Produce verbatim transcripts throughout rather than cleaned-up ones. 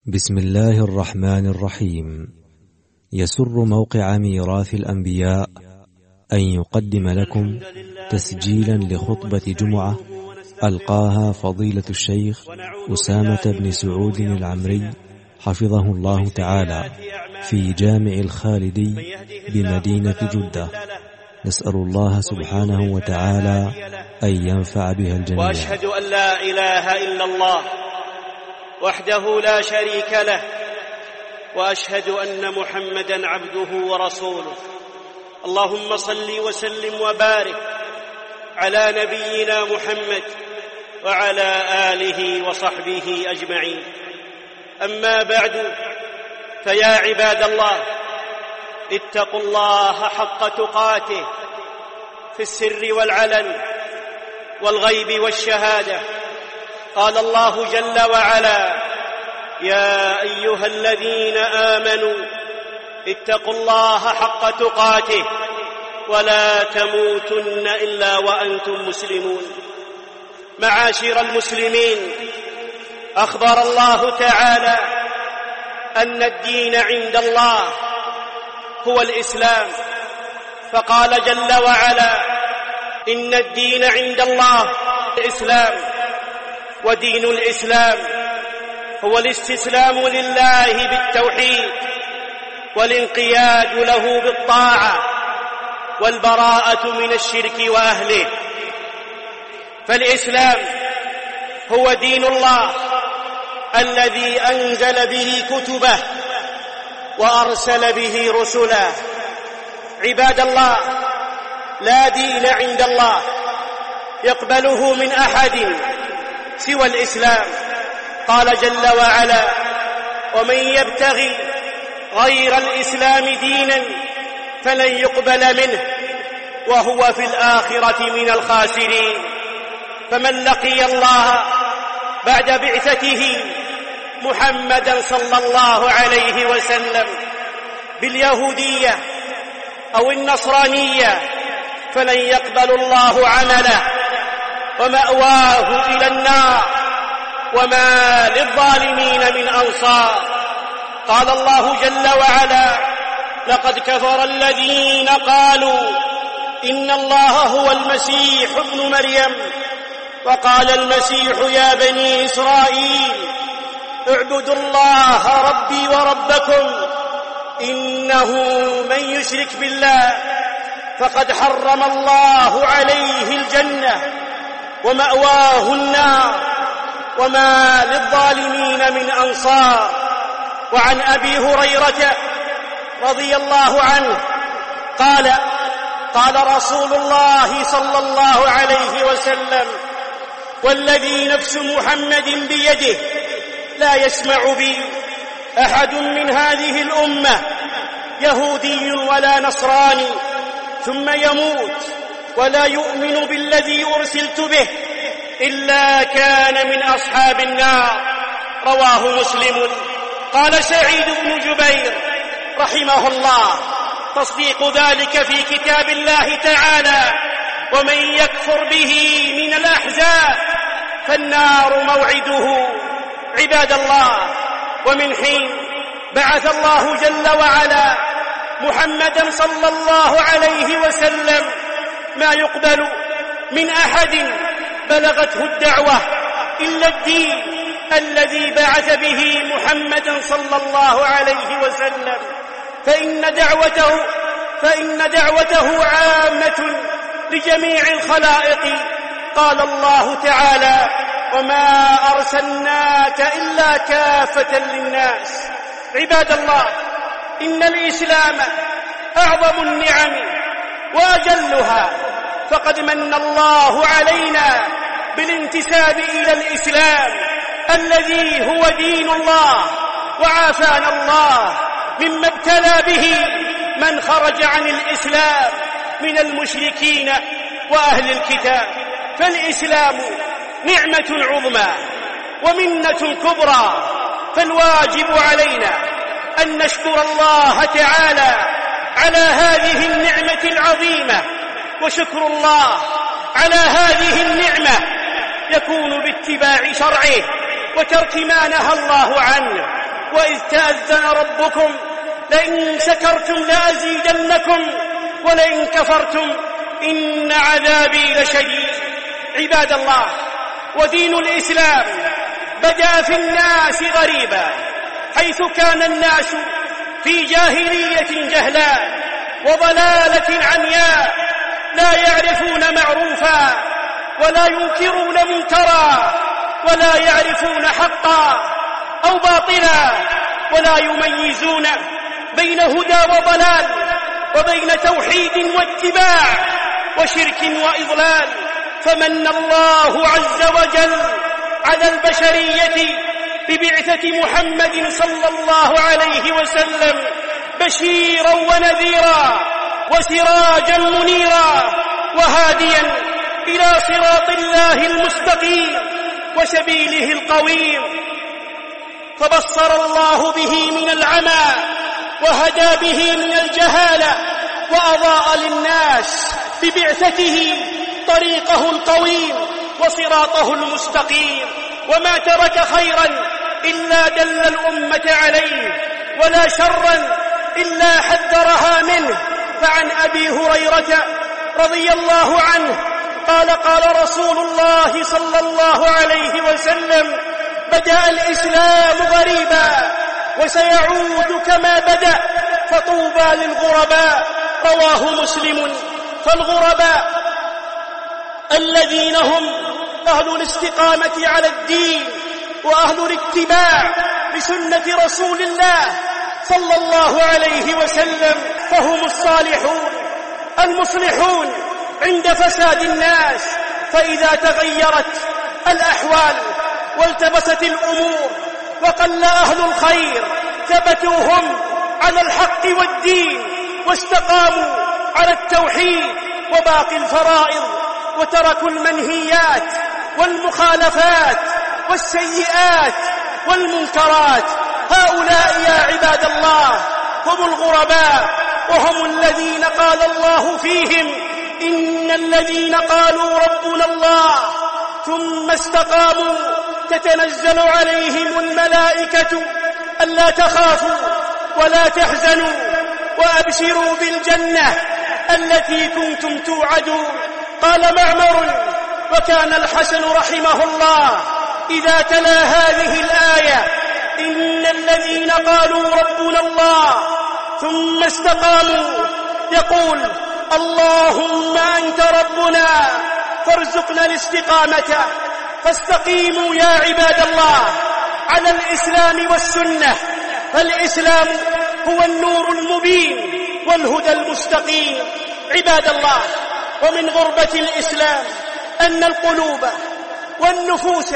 بسم الله الرحمن الرحيم. يسر موقع ميراث الأنبياء أن يقدم لكم تسجيلا لخطبة جمعة ألقاها فضيلة الشيخ أسامة بن سعود العمري حفظه الله تعالى في جامع الخالدي بمدينة جدة. نسأل الله سبحانه وتعالى أن ينفع بها الجميع. وأشهد أن لا إله إلا الله وحده لا شريك له، وأشهد أن محمدًا عبده ورسوله. اللهم صل وسلم وبارك على نبينا محمد وعلى آله وصحبه أجمعين. أما بعد، فيا عباد الله، اتقوا الله حق تقاته في السر والعلن والغيب والشهادة. قال الله جل وعلا: يا أيها الذين آمنوا اتقوا الله حق تقاته ولا تموتن إلا وأنتم مسلمون. معاشر المسلمين، أخبر الله تعالى أن الدين عند الله هو الإسلام، فقال جل وعلا: إن الدين عند الله الإسلام. ودين الإسلام هو الاستسلام لله بالتوحيد والانقياد له بالطاعة والبراءة من الشرك وأهله. فالإسلام هو دين الله الذي أنزل به كتبه وأرسل به رسله. عباد الله، لا دين عند الله يقبله من أحد سوى الإسلام. قال جل وعلا: ومن يبتغي غير الإسلام دينا فلن يقبل منه وهو في الآخرة من الخاسرين. فمن لقي الله بعد بعثته محمدا صلى الله عليه وسلم باليهودية أو النصرانية فلن يقبل الله عمله ومأواه إلى النار وما للظالمين من أنصار. قال الله جل وعلا: لقد كفر الذين قالوا إن الله هو المسيح ابن مريم، وقال المسيح يا بني إسرائيل اعبدوا الله ربي وربكم إنه من يشرك بالله فقد حرم الله عليه الجنة ومأواه النار وما للظالمين من أنصار. وعن أبي هريرة رضي الله عنه قال: قال رسول الله صلى الله عليه وسلم: والذي نفس محمد بيده لا يسمع بي أحد من هذه الأمة يهودي ولا نصراني ثم يموت ولا يؤمن بالذي أرسلت به إلا كان من أصحاب النار. رواه مسلم. قال سعيد بن جبير رحمه الله: تصديق ذلك في كتاب الله تعالى: ومن يكفر به من الأحزاب فالنار موعده. عباد الله، ومن حين بعث الله جل وعلا محمدا صلى الله عليه وسلم ما يقبل من أحد بلغته الدعوة إلا الدين الذي بعث به محمدا صلى الله عليه وسلم، فإن دعوته فإن دعوته عامة لجميع الخلائق. قال الله تعالى: وما أرسلناك إلا كافة للناس. عباد الله، إن الإسلام أعظم النعم وأجلها، فقد من الله علينا بالانتساب إلى الإسلام الذي هو دين الله، وعافانا الله مما ابتلى به من خرج عن الإسلام من المشركين وأهل الكتاب. فالإسلام نعمة عظمى ومنة كبرى، فالواجب علينا أن نشكر الله تعالى على هذه النعمة العظيمة. وشكر الله على هذه النعمة يكون باتباع شرعه وترك ما نهى الله عنه. وإذ تأذن ربكم لئن شكرتم لأزيدنكم ولئن كفرتم إن عذابي لشديد. عباد الله، ودين الإسلام بدأ في الناس غريبا، حيث كان الناس في جاهلية جهلاء وضلالة عمياء، لا يعرفون معروفا ولا ينكرون منكرا، ولا يعرفون حقا أو باطلا، ولا يميزون بين هدى وضلال، وبين توحيد واتباع وشرك وإضلال. فمن الله عز وجل على البشرية ببعثة محمد صلى الله عليه وسلم بشيرا ونذيرا وسراجا منيرا وهاديا إلى صراط الله المستقيم وسبيله القويم، فبصر الله به من العمى وهدى به من الجهالة، وأضاء للناس ببعثته طريقه القويم وصراطه المستقيم. وما ترك خيرا إلا دل الأمة عليه، ولا شرا إلا حذرها منه. فعن أبي هريرة رضي الله عنه قال قال رسول الله صلى الله عليه وسلم: بدأ الإسلام غريبا وسيعود كما بدأ، فطوبى للغرباء. رواه مسلم. فالغرباء الذين هم أهل الاستقامة على الدين وأهل الاتباع بسنة رسول الله صلى الله عليه وسلم، فهم الصالحون المصلحون عند فساد الناس. فإذا تغيرت الأحوال والتبست الأمور وقل أهل الخير، ثبتوا هم على الحق والدين واستقاموا على التوحيد وباقي الفرائض، وتركوا المنهيات والمخالفات والسيئات والمنكرات. هؤلاء يا عباد الله هم الغرباء، وهم الذين قال الله فيهم: إن الذين قالوا ربنا الله ثم استقاموا تتنزل عليهم الملائكة ألا تخافوا ولا تحزنوا وأبشروا بالجنة التي كنتم توعدون. قال معمر: وكان الحسن رحمه الله إذا تلا هذه الآية: إن الذين قالوا ربنا الله ثم استقاموا، يقول: اللهم أنت ربنا فارزقنا الاستقامة. فاستقيموا يا عباد الله على الإسلام والسنة، فالإسلام هو النور المبين والهدى المستقيم. عباد الله، ومن غربة الإسلام أن القلوب والنفوس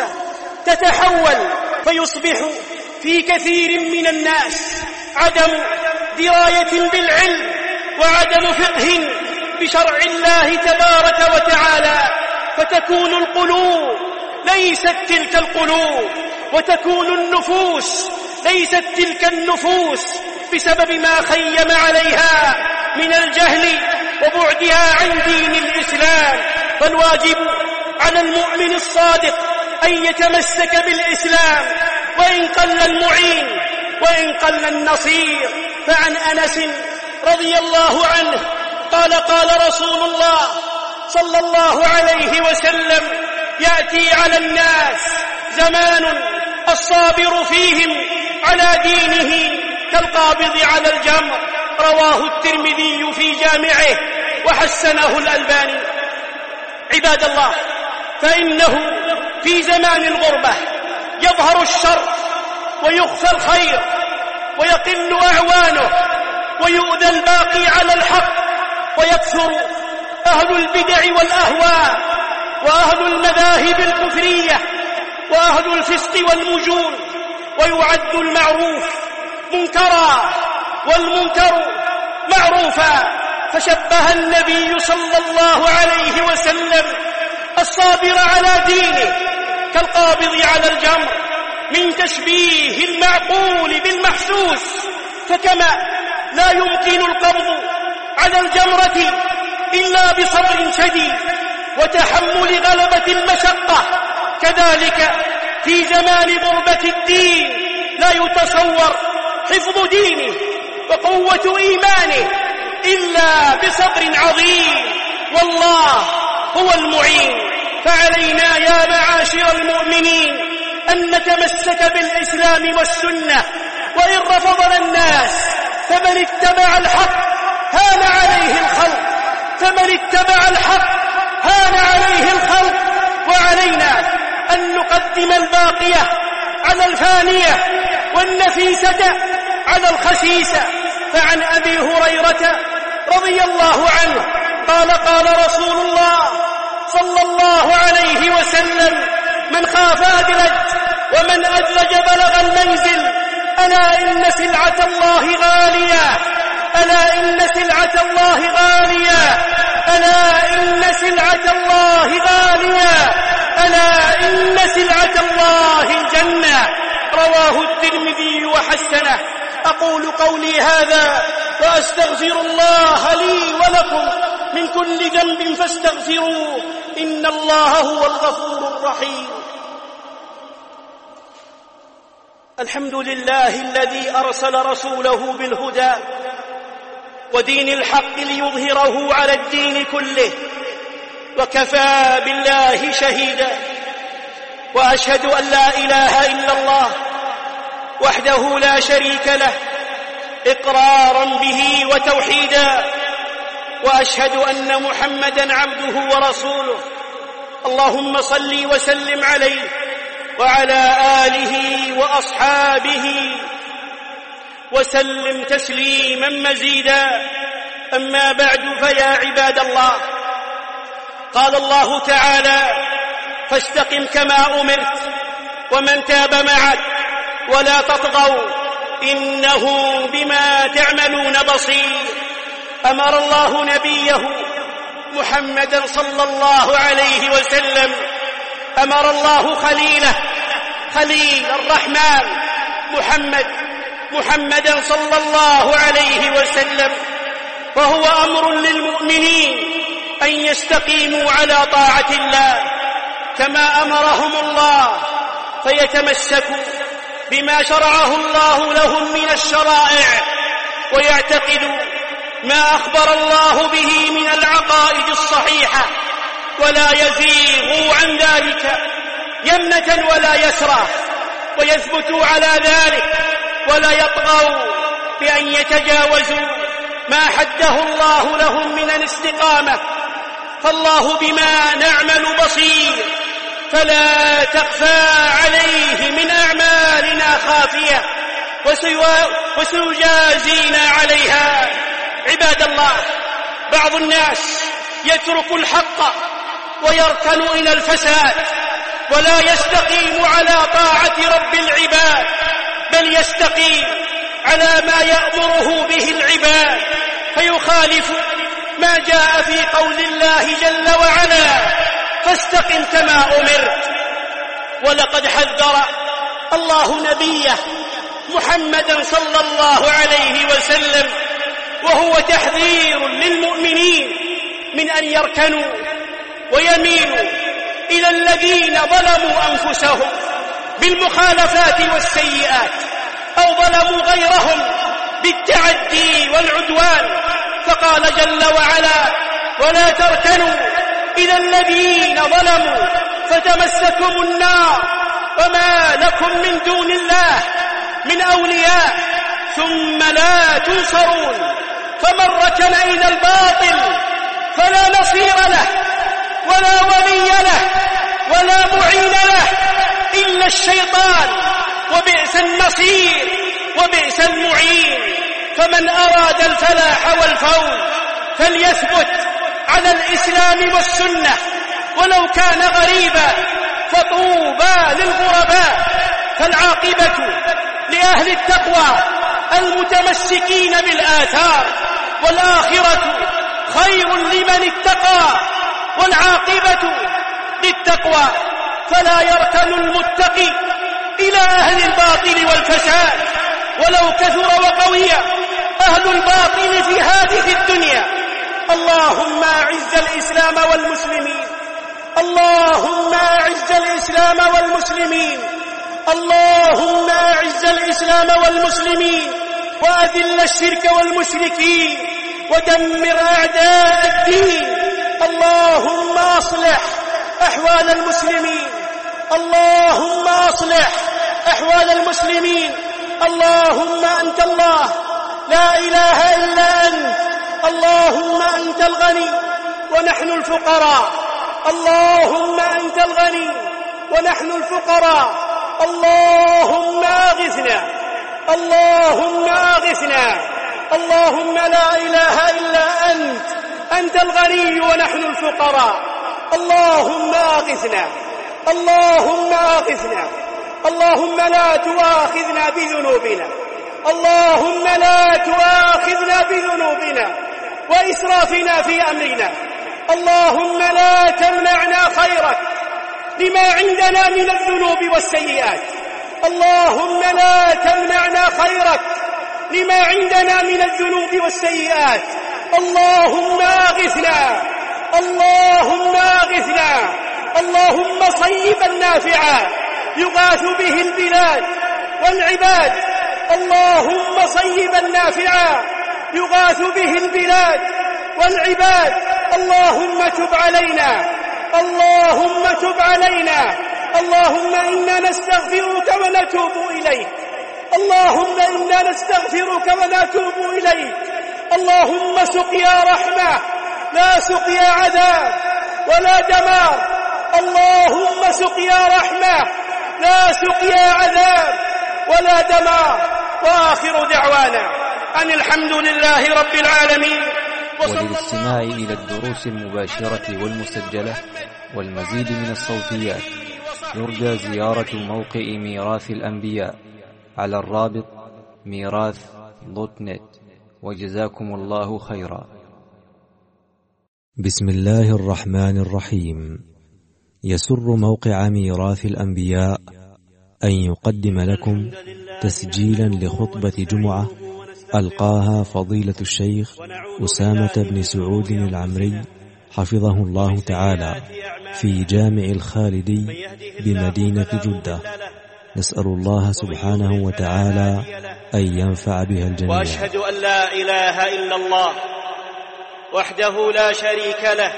تتحول، فيصبح في كثير من الناس عدم دراية بالعلم وعدم فقه بشرع الله تبارك وتعالى، فتكون القلوب ليست تلك القلوب، وتكون النفوس ليست تلك النفوس بسبب ما خيم عليها من الجهل وبعدها عن دين الإسلام. فالواجب على المؤمن الصادق أن يتمسك بالإسلام، وإن قل المعين وإن قل النصير. فعن أنس رضي الله عنه قال قال رسول الله صلى الله عليه وسلم: يأتي على الناس زمان الصابر فيهم على دينه كالقابض على الجمر. رواه الترمذي في جامعه وحسنه الألباني. عباد الله، فإنه في زمان الغربة يظهر الشر ويخفى الخير ويقل أعوانه ويؤذى الباقي على الحق، ويكثر أهل البدع والأهواء وأهل المذاهب الكفرية وأهل الفسق والمجون، ويعد المعروف منكرا والمنكر معروفا. فشبه النبي صلى الله عليه وسلم الصابر على دينه كالقابض على الجمر، من تشبيه المعقول بالمحسوس. فكما لا يمكن القبض على الجمرة إلا بصبر شديد وتحمل غلبة المشقة، كذلك في زمان غربة الدين لا يتصور حفظ دينه وقوة إيمانه إلا بصبر عظيم، والله هو المعين. فعلينا يا معاشر المؤمنين أن نتمسك بالإسلام والسنة، وإن رفضنا الناس فمن اتبع الحق هان عليه الخلق، فمن اتبع الحق هان عليه الخلق. وعلينا أن نقدم الباقية على الفانية والنفيسة على الخسيسة. فعن أبي هريرة رضي الله عنه قال قال رسول الله صلى الله عليه وسلم: من خاف أدلج ومن أدلج بلغ المنزل. ألا إن سلعة الله غالية، ألا إن سلعة الله غالية، ألا إن سلعة الله غالية، ألا إن سلعة الله الجنة. رواه الترمذي وحسنه. أقول قولي هذا وأستغفر الله لي ولكم من كل ذنب فاستغفروه، إن الله هو الغفور الرحيم. الحمد لله الذي أرسل رسوله بالهدى ودين الحق ليظهره على الدين كله، وكفى بالله شهيدا. وأشهد أن لا إله إلا الله وحده لا شريك له إقرارا به وتوحيدا، وأشهد أن محمدا عبده ورسوله. اللهم صل وسلم عليه وعلى آله وأصحابه وسلم تسليما مزيدا. أما بعد، فيا عباد الله، قال الله تعالى: فاستقم كما أمرت ومن تاب معك ولا تطغوا إنه بما تعملون بصير. أمر الله نبيه محمدا صلى الله عليه وسلم، أمر الله خليله خليل الرحمن محمد محمدا صلى الله عليه وسلم، وهو أمر للمؤمنين أن يستقيموا على طاعة الله كما أمرهم الله، فيتمسكوا بما شرعه الله لهم من الشرائع، ويعتقدوا ما أخبر الله به من العقائد الصحيحة، ولا يزيغوا عن ذلك يمنة ولا يسرى، ويثبتوا على ذلك ولا يطغوا بأن يتجاوزوا ما حده الله لهم من الاستقامة. فالله بما نعمل بصير، فلا تخفى عليه من أعمالنا خافية، وسيجازينا عليها. عباد الله، بعض الناس يترك الحق ويركن إلى الفساد، ولا يستقيم على طاعة رب العباد، بل يستقيم على ما يأمره به العباد، فيخالف ما جاء في قول الله جل وعلا: فاستقم كما أمرت. ولقد حذر الله نبيه محمدا صلى الله عليه وسلم، وهو تحذير للمؤمنين من أن يركنوا ويميلوا إلى الذين ظلموا أنفسهم بالمخالفات والسيئات، أو ظلموا غيرهم بالتعدي والعدوان. فقال جل وعلا: ولا تركنوا إلى الذين ظلموا فتمسكم النار وما لكم من دون الله من أولياء ثم لا تنصرون. فمن ركن إلى الباطل فلا نصير له ولا ولي له ولا معين له إلا الشيطان، وبئس النصير وبئس المعين. فمن أراد الفلاح والفوز فليثبت على الإسلام والسنة ولو كان غريبا، فطوبى للغرباء. فالعاقبة لأهل التقوى المتمسكين بالآثار، والآخرة خير لمن اتقى، والعاقبة للتقوى. فلا يركن المتقي إلى أهل الباطل والفساد ولو كثر وقوي أهل الباطل في هذه الدنيا. اللهم أعز الإسلام والمسلمين، اللهم أعز الإسلام والمسلمين، اللهم أعز الإسلام والمسلمين وأذل الشرك والمشركين ودمر أعداء الدين. اللهم أصلح أحوال المسلمين، اللهم أصلح أحوال المسلمين. اللهم أنت الله لا إله إلا أنت، اللهم أنت الغني ونحن الفقراء، اللهم أنت الغني ونحن الفقراء. اللهم أغثنا، اللهم أغثنا. اللهم لا إله إلا أنت، أنت الغني ونحن الفقراء. اللهم أغثنا، اللهم أغثنا. اللهم لا تؤاخذنا بذنوبنا، اللهم لا تؤاخذنا بذنوبنا وإسرافنا في أمرنا. اللهم لا تمنعنا خيرك لما عندنا من الذنوب والسيئات. اللهم لا تمنعنا خيرك لما عندنا من الذنوب والسيئات. اللهم أغثنا، اللهم أغثنا. اللهم صيبا نافعا يغاث به البلاد والعباد، اللهم صيبا نافعا يغاث به البلاد والعباد. اللهم تب علينا، اللهم تب علينا. اللهم إنا نستغفرك ونتوب إليك، اللهم إنا نستغفرك ونتوب إليك. اللهم سقيا رحمة لا سقيا عذاب ولا دمار. اللهم سقيا رحمة لا سقيا عذاب ولا دمار. وآخر دعوانا أن الحمد لله رب العالمين. وللاستماع إلى الدروس المباشرة والمسجلة والمزيد من الصوتيات يرجى زيارة موقع ميراث الأنبياء على الرابط ميراث دوت نت. وجزاكم الله خيرا. بسم الله الرحمن الرحيم. يسر موقع ميراث الأنبياء أن يقدم لكم تسجيلا لخطبة جمعة ألقاها فضيلة الشيخ أسامة بن سعود العمري حفظه الله تعالى في جامع الخالدي بمدينة جدة. نسأل الله سبحانه وتعالى أن ينفع بها الجميع. وأشهد أن لا إله إلا الله وحده لا شريك له،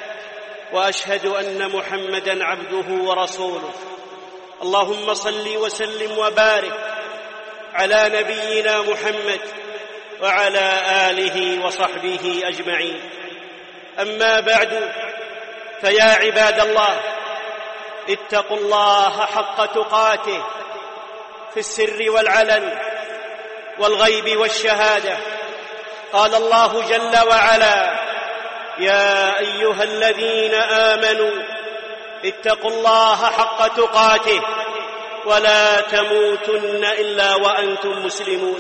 وأشهد أن محمدًا عبده ورسوله. اللهم صل وسلم وبارك على نبينا محمد وعلى آله وصحبه أجمعين. أما بعد، فيا عباد الله، اتقوا الله حق تقاته في السر والعلن والغيب والشهادة. قال الله جل وعلا: يا أيها الذين آمنوا اتقوا الله حق تقاته ولا تموتن إلا وأنتم مسلمون.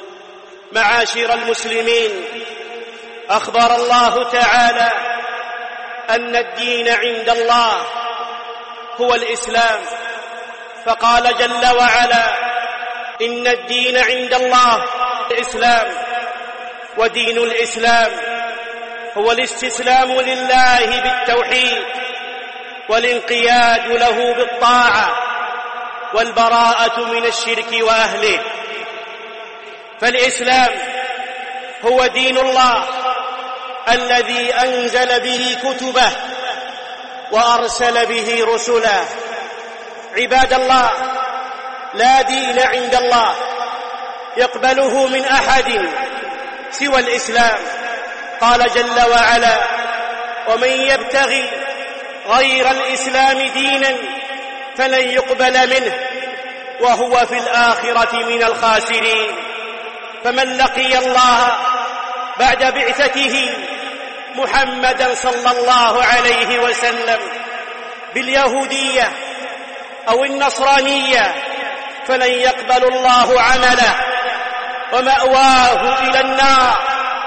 معاشر المسلمين، أخبر الله تعالى أن الدين عند الله هو الإسلام، فقال جل وعلا: إن الدين عند الله الإسلام. ودين الإسلام هو الاستسلام لله بالتوحيد والانقياد له بالطاعة والبراءة من الشرك وأهله. فالإسلام هو دين الله الذي أنزل به كتبه وأرسل به رسله. عباد الله، لا دين عند الله يقبله من أحد سوى الإسلام. قال جل وعلا: ومن يبتغي غير الإسلام دينا فلن يقبل منه وهو في الآخرة من الخاسرين. فمن لقي الله بعد بعثته محمدا صلى الله عليه وسلم باليهودية أو النصرانية فلن يقبل الله عمله ومأواه إلى النار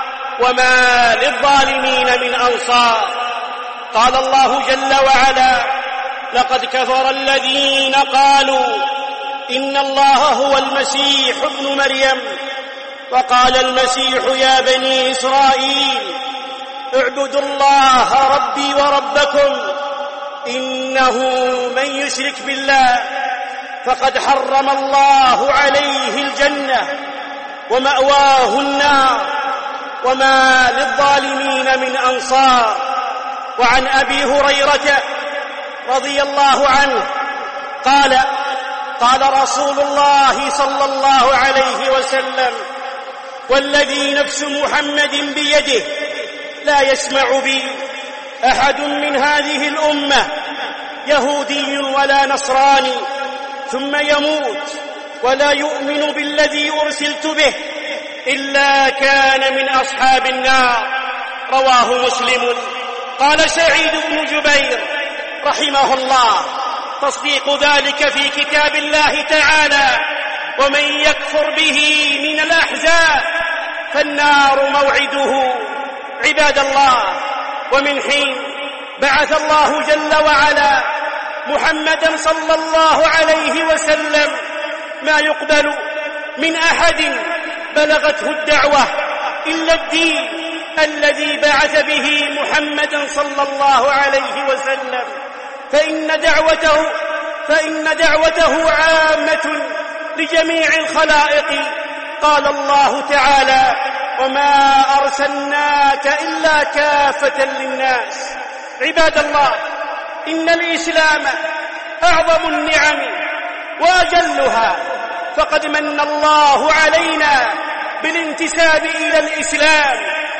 وما للظالمين من أنصار. قال الله جل وعلا: لقد كفر الذين قالوا إن الله هو المسيح ابن مريم، وقال المسيح يا بني إسرائيل اعبدوا الله ربي وربكم إنه من يشرك بالله فقد حرم الله عليه الجنة ومأواه النار وما للظالمين من أنصار. وعن أبي هريرة رضي الله عنه قال قال رسول الله صلى الله عليه وسلم: والذي نفس محمد بيده لا يسمع بي أحد من هذه الأمة يهودي ولا نصراني ثم يموت ولا يؤمن بالذي أرسلت به إلا كان من أصحاب النار. رواه مسلم. قال سعيد بن جبير رحمه الله: تصديق ذلك في كتاب الله تعالى: ومن يكفر به من الأحزاب فالنار موعده. عباد الله، ومن حين بعث الله جل وعلا محمدا صلى الله عليه وسلم ما يقبل من أحد بلغته الدعوة إلا الدين الذي بعث به محمدا صلى الله عليه وسلم، فإن دعوته فإن دعوته عامة لجميع الخلائق. قال الله تعالى: وما أرسلناك إلا كافة للناس. عباد الله، إن الإسلام أعظم النعم وأجلها، فقد من الله علينا بالانتساب إلى الإسلام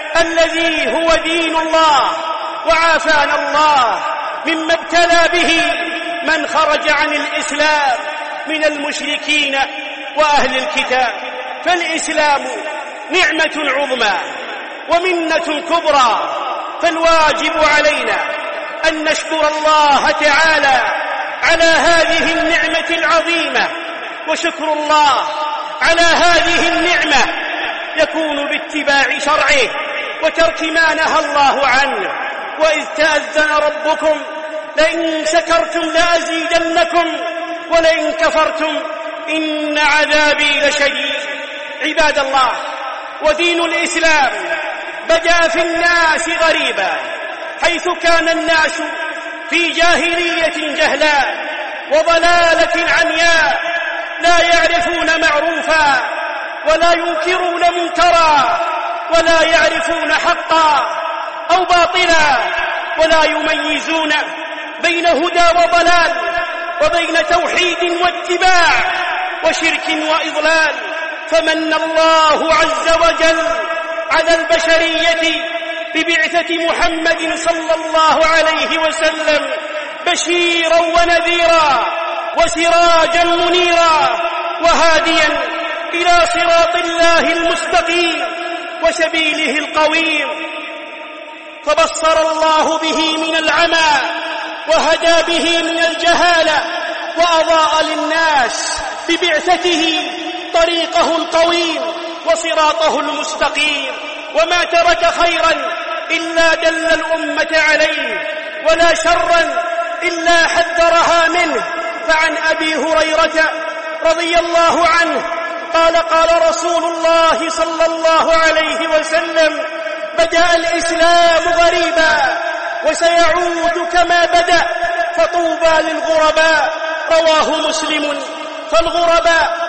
الذي هو دين الله، وعافانا الله مما ابتلى به من خرج عن الإسلام من المشركين وأهل الكتاب. فالإسلام نعمة عظمى ومنة كبرى، فالواجب علينا أن نشكر الله تعالى على هذه النعمة العظيمة. وشكر الله على هذه النعمة يكون باتباع شرعه وترك ما نهى الله عنه. وإذ تأذن ربكم لئن شكرتم لأزيدنكم ولئن كفرتم إن عذابي لشديد. عباد الله، ودين الإسلام بدأ في الناس غريبا، حيث كان الناس في جاهلية جهلاء وضلالة عمياء، لا يعرفون معروفا ولا ينكرون منكرا، ولا يعرفون حقا أو باطلا، ولا يميزون بين هدى وضلال، وبين توحيد واتباع وشرك وإضلال. فمن الله عز وجل على البشرية ببعثة محمد صلى الله عليه وسلم بشيرا ونذيرا وسراجا منيرا وهاديا إلى صراط الله المستقيم وسبيله القويم، فبصر الله به من العمى وهدى به من الجهالة، وأضاء للناس ببعثته طريقه القويم وصراطه المستقيم. وما ترك خيرا إلا دل الأمة عليه، ولا شرا إلا حذرها منه. فعن أبي هريرة رضي الله عنه قال قال رسول الله صلى الله عليه وسلم: بدأ الإسلام غريبا وسيعود كما بدأ، فطوبى للغرباء. رواه مسلم. فالغرباء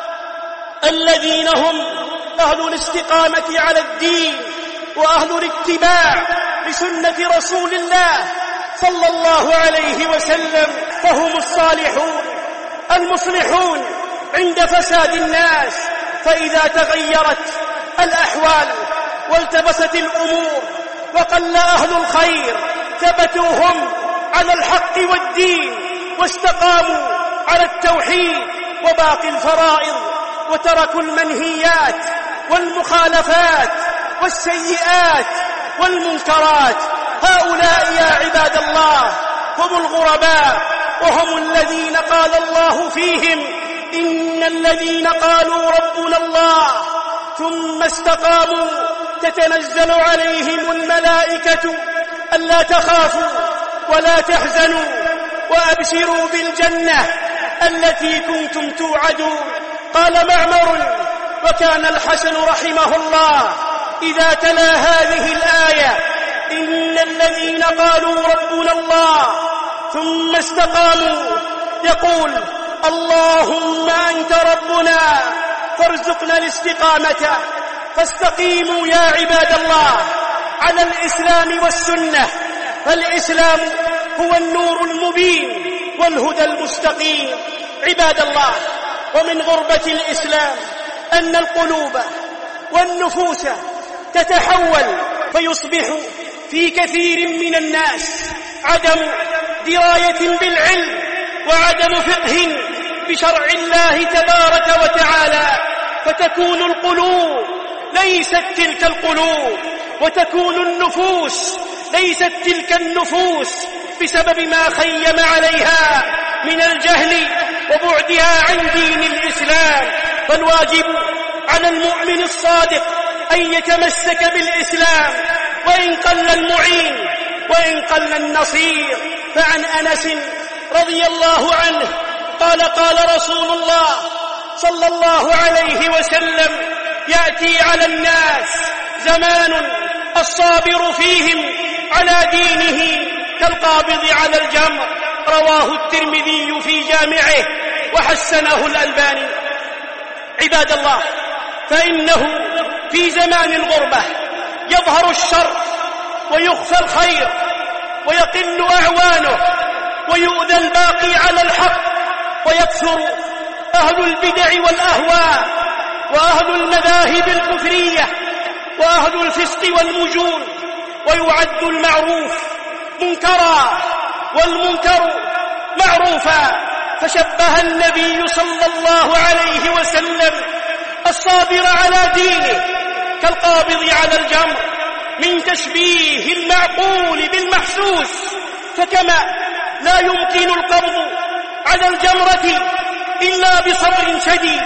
الذين هم أهل الاستقامة على الدين وأهل الاتباع لسنة رسول الله صلى الله عليه وسلم، فهم الصالحون المصلحون عند فساد الناس. فإذا تغيرت الأحوال والتبست الأمور وقل أهل الخير ثبتوا هم على الحق والدين، واستقاموا على التوحيد وباقي الفرائض، وتركوا المنهيات والمخالفات والسيئات والمنكرات. هؤلاء يا عباد الله هم الغرباء، وهم الذين قال الله فيهم: إن الذين قالوا ربنا الله ثم استقاموا تتنزل عليهم الملائكة ألا تخافوا ولا تحزنوا وأبشروا بالجنة التي كنتم توعدون. قال معمر: وكان الحسن رحمه الله إذا تلا هذه الآية: إن الذين قالوا ربنا الله ثم استقاموا، يقول: اللهم أنت ربنا فارزقنا الاستقامة. فاستقيموا يا عباد الله على الإسلام والسنة، فالإسلام هو النور المبين والهدى المستقيم. عباد الله، ومن غربة الإسلام أن القلوب والنفوس تتحول، فيصبح في كثير من الناس عدم دراية بالعلم وعدم فقه بشرع الله تبارك وتعالى، فتكون القلوب ليست تلك القلوب، وتكون النفوس ليست تلك النفوس بسبب ما خيم عليها من الجهل وبعدها عن دين الإسلام. فالواجب على المؤمن الصادق أن يتمسك بالإسلام وإن قل المعين وإن قل النصير. فعن أنس رضي الله عنه قال قال رسول الله صلى الله عليه وسلم: يأتي على الناس زمان الصابر فيهم على دينه كالقابض على الجمر. رواه الترمذي في جامعه وحسنه الألباني. عباد الله، فإنه في زمان الغربة يظهر الشر ويخفى الخير ويقل أعوانه ويؤذى الباقي على الحق، ويكثر أهل البدع والأهواء وأهل المذاهب الكفرية وأهل الفسق والمجون، ويعد المعروف منكرا والمنكر معروفا. فشبه النبي صلى الله عليه وسلم الصابر على دينه كالقابض على الجمر، من تشبيه المعقول بالمحسوس. فكما لا يمكن القبض على الجمرة إلا بصبر شديد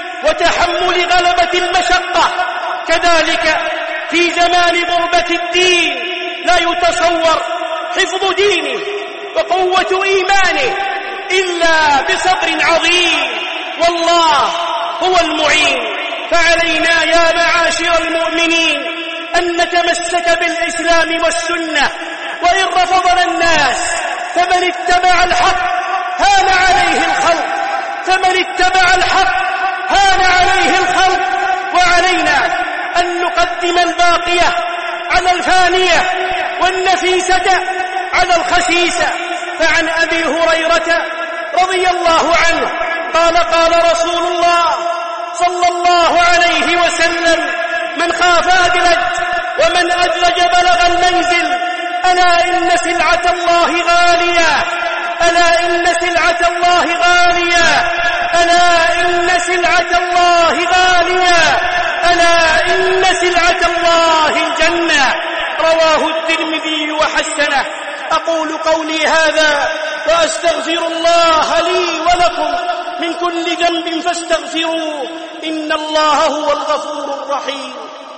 وتحمل غلبة المشقة، كذلك في زمان غربة الدين لا يتصور حفظ دينه وقوة إيمانه إلا بصبر عظيم، والله هو المعين. فعلينا يا معاشر المؤمنين أن نتمسك بالإسلام والسنة، وإن رفضنا الناس فمن اتبع الحق هان عليه الخلق، فمن اتبع الحق هان عليه الخلق. وعلينا أن نقدم الباقية على الفانية والنفيسة على الخسيسة. فعن أبي هريرة رضي الله عنه قال قال رسول الله صلى الله عليه وسلم: من خاف أدلج ومن أدلج بلغ المنزل. ألا إن سلعة الله غالية، ألا إن سلعة الله غالية، ألا إن سلعة الله غالية، ألا إن سلعة الله الجنة. رواه الترمذي وحسنه. أقول قولي هذا وأستغفر الله لي ولكم من كل ذنب فاستغفروه، إن الله هو الغفور الرحيم.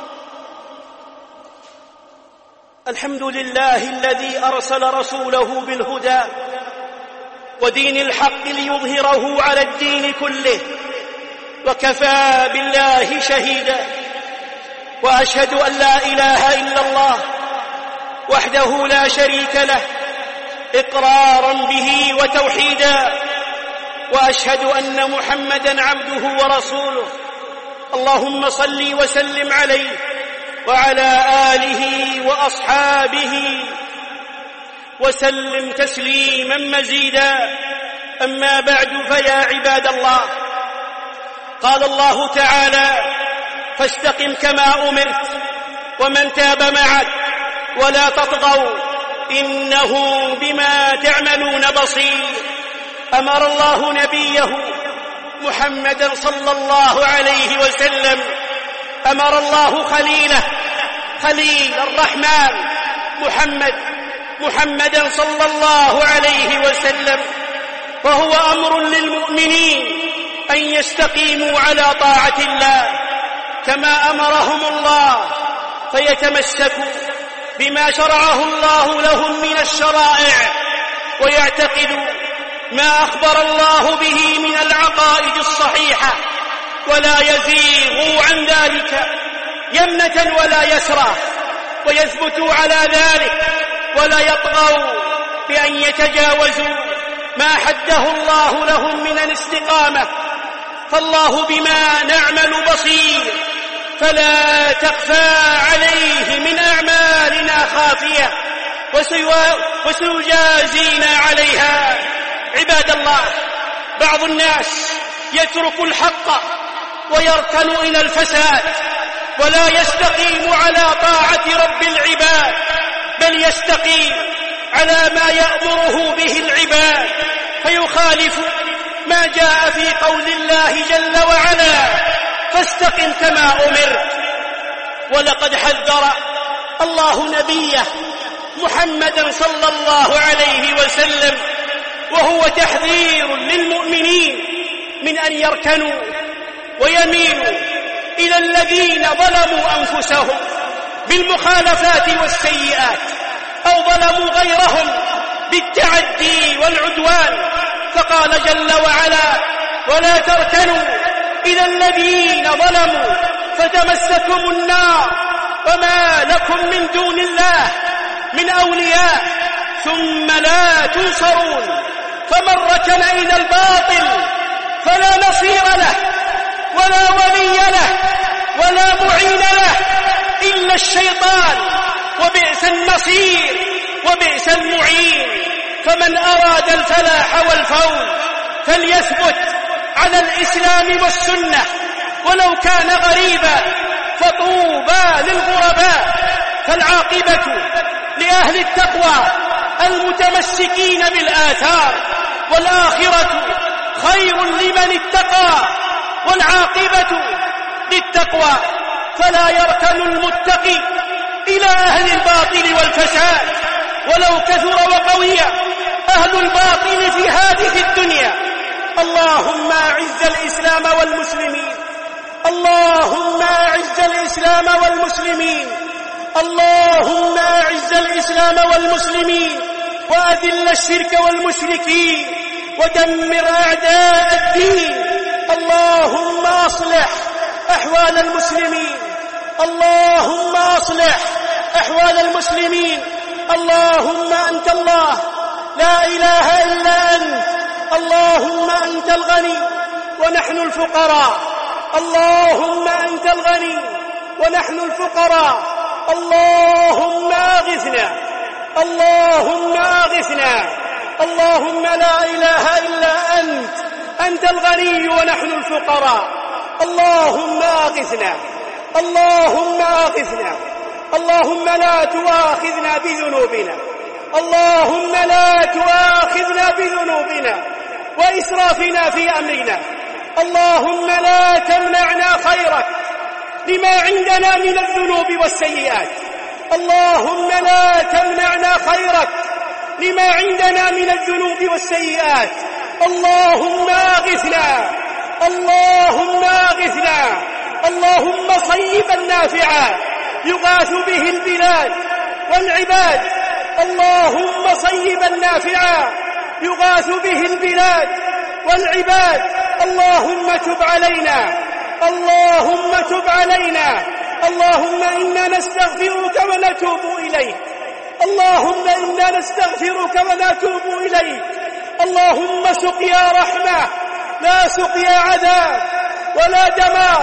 الحمد لله الذي أرسل رسوله بالهدى ودين الحق ليظهره على الدين كله، وكفى بالله شهيدا. وأشهد أن لا إله إلا الله وحده لا شريك له إقرارا به وتوحيدا، وأشهد أن محمدا عبده ورسوله. اللهم صل وسلم عليه وعلى آله وأصحابه وسلم تسليما مزيدا. أما بعد، فيا عباد الله، قال الله تعالى: فاستقم كما أمرت ومن تاب معك ولا تطغوا إنه بما تعملون بصير. أمر الله نبيه محمدا صلى الله عليه وسلم، أمر الله خليله خليل الرحمن محمد محمدا صلى الله عليه وسلم، وهو أمر للمؤمنين أن يستقيموا على طاعة الله كما أمرهم الله، فيتمسكوا بما شرعه الله لهم من الشرائع، ويعتقدوا ما أخبر الله به من العقائد الصحيحة، ولا يزيغوا عن ذلك يمنة ولا يسرى، ويثبتوا على ذلك ولا يطغوا بأن يتجاوزوا ما حده الله لهم من الاستقامة، فالله بما نعمل بصير، فلا تخفى عليه من أعمالنا خافية وسيجازينا عليها. عباد الله، بعض الناس يترك الحق ويركن إلى الفساد ولا يستقيم على طاعة رب العباد، بل يستقيم على ما يأمره به العباد فيخالف ما جاء في قول الله جل وعلا: فاستقم كما أمرت. ولقد حذر الله نبيه محمدا صلى الله عليه وسلم، وهو تحذير للمؤمنين من أن يركنوا ويميلوا إلى الذين ظلموا أنفسهم بالمخالفات والسيئات أو ظلموا غيرهم بالتعدي والعدوان، فقال جل وعلا: ولا تركنوا إلى الذين ظلموا فتمسكم النار وما لكم من دون الله من أولياء ثم لا تنصرون. فمن ركن إلى الباطل فلا نصير له ولا ولي له ولا معين له إلا الشيطان، وبئس النصير وبئس المعين. فمن أراد الفلاح والفوز فليثبت على الإسلام والسنة ولو كان غريبا، فطوبى للغرباء. فالعاقبة لأهل التقوى المتمسكين بالآثار، والآخرة خير لمن اتقى، والعاقبة للتقوى. فلا يركن المتقي إلى أهل الباطل والفساد ولو كثر وقوي أهل الباطل في هذه الدنيا. اللهم أعز الإسلام والمسلمين، اللهم أعز الإسلام والمسلمين، اللهم أعز الإسلام والمسلمين، وأذل الشرك والمشركين، ودمر أعداء الدين. اللهم أصلح أحوال المسلمين، اللهم أصلح أحوال المسلمين. اللهم أنت الله لا إله إلا أنت، اللهم أنت الغني ونحن الفقراء، اللهم أنت الغني ونحن الفقراء. اللهم أغثنا، اللهم أغثنا، اللهم لا إله إلا أنت، أنت الغني ونحن الفقراء. اللهم أغثنا، اللهم أغثنا، اللهم لا تؤاخذنا بذنوبنا، اللهم لا تؤاخذنا بذنوبنا وإسرافنا في أمرنا. اللهم لا تمنعنا خيرك لما عندنا من الذنوب والسيئات، اللهم لا تمنعنا خيرك لما عندنا من الذنوب والسيئات. اللهم أغثنا، اللهم أغثنا، اللهم صيبا نافعا يغاث به البلاد والعباد، اللهم صيبا نافعا يغاث به البلاد والعباد. اللهم تب علينا، اللهم تب علينا، اللهم إنا نستغفرك ونتوب إليك، اللهم إنا نستغفرك ونتوب إليك. اللهم سقيا رحمة لا سقيا عذاب ولا دمار،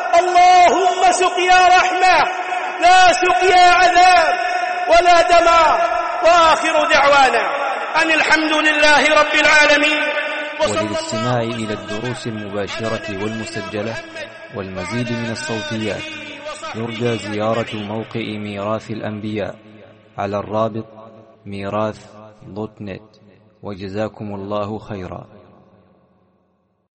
اللهم سقيا رحمة لا سقيا عذاب ولا دمار. وآخر دعوانا أن الحمد لله رب العالمين. وللاستماع إلى الدروس المباشرة والمسجلة والمزيد من الصوتيات يرجى زيارة موقع ميراث الأنبياء على الرابط ميراث دوت نت. وجزاكم الله خيرا.